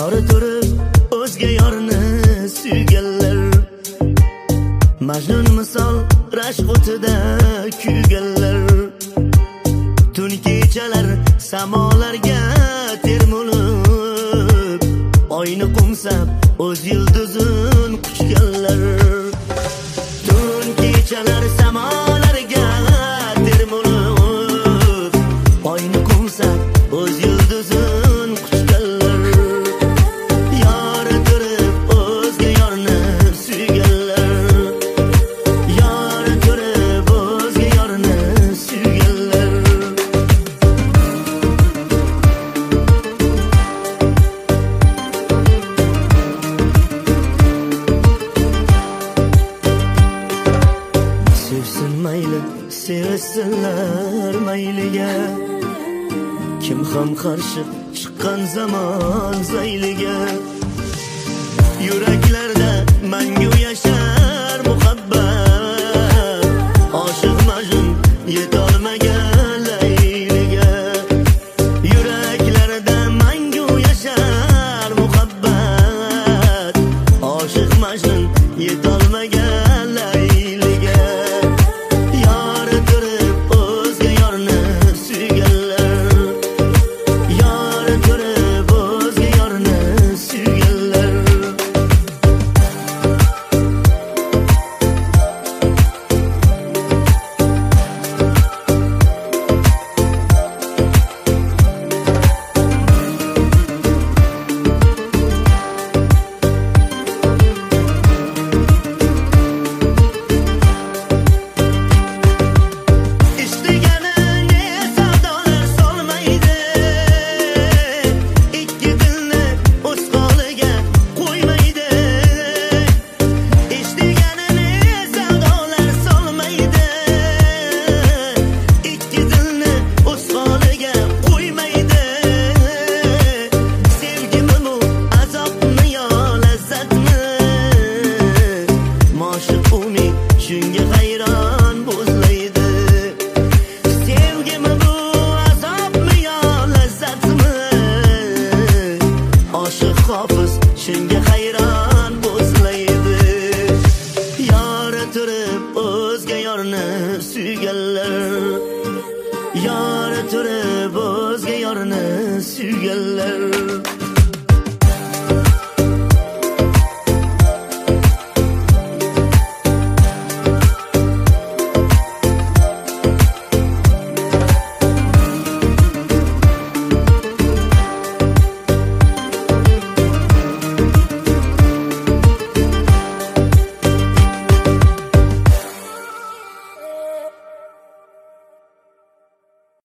yori turib o'zga yorni suyganlar, Majnun misol rashq o'tida kuyganlar. Tun kechalar samolarga termulib, oyni qo'msab o'z yulduzin quchganlar. Tun kechalar samolarga termulib, oyni qo'msab o'z yulduzin quchganlar. Yori turib o'zga yorni suyganlar, yori turib o'zga yorni suyganlar. Sevsin mayli, sevsinlar mayliga, kim ham qarshi chiqqan zamon zayliga. Yurak